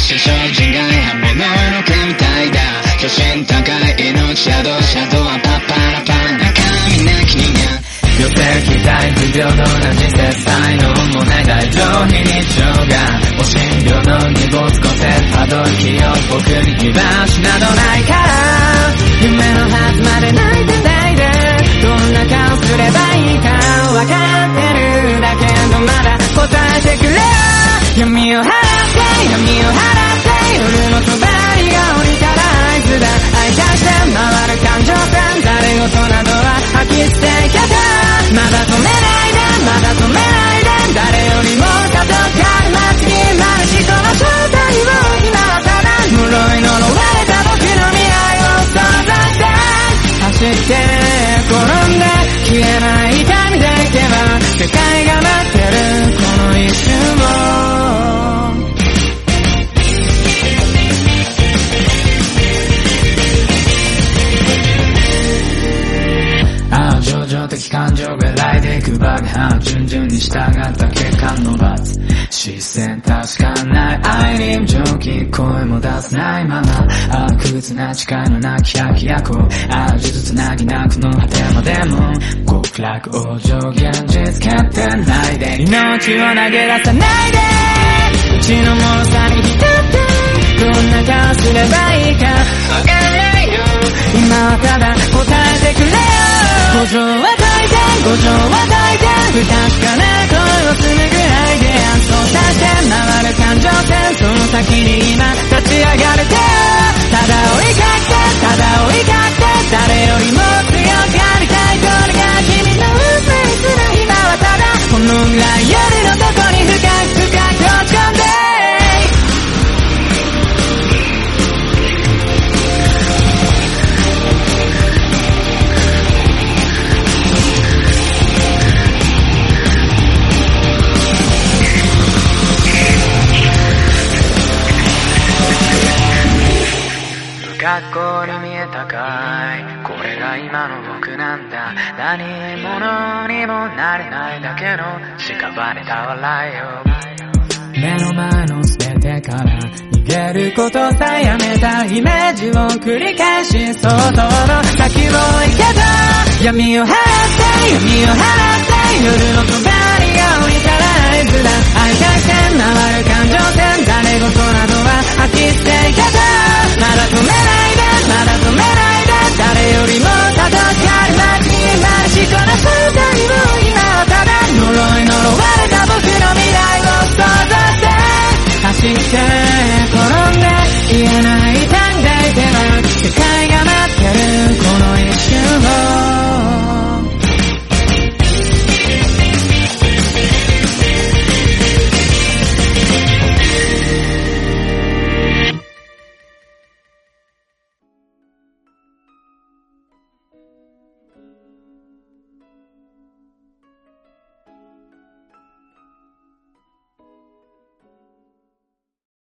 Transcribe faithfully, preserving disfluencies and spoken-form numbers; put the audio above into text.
車掌人外反物の神体だ。巨神高い命シャドウシャドウはパッパラパン中身なき人間。 予定期待不平等な人生才能もない大上非日常がお診療の荷物個性たどる気を僕に居場所などないから夢のはずまで泣いてないでどんな顔すればいいか分かってるだけどまだ答えてくれ闇を払って闇を払って夜の帳が降りたら合図だ愛化して回る感情線誰事などは吐き捨て方まだ止めないでまだ止めないで誰よりも加速ある街に回る人の正体を今はただ呪い呪われた僕の未来を想像して走って転んで消えない痛みでいけば世界が待ってるこの一瞬を情状的感情が来ていく爆破順々に従った血管の罰視線確かない愛に蒸気声も出せないままあ屈な誓いのなき百役を味ずつなぎなくの果てまでも極楽往生現実決定ないで命を投げ出さないでうちの脆さに浸ってどんな顔すればいいかわからないよ今はただ答えてくれよ五条は解いて五条は解いて不確かな声をするぐらいで暗想させて回る感情線その先に今立ち上がれてただ追いかけてただ追いかけて誰よりも強くありたいこれが君の運命する今はただこのぐらい夜のどこに深く深く落ち込んで学校に見えたかいこれが今の僕なんだ何者にもなれないだけの屍た笑いを目の前の全てから逃げることさえやめたイメージを繰り返し想像の先を行けた闇を払って闇を払って夜の帳が降りたら合図だ愛がして回る感情線誰事などは吐き捨ていけた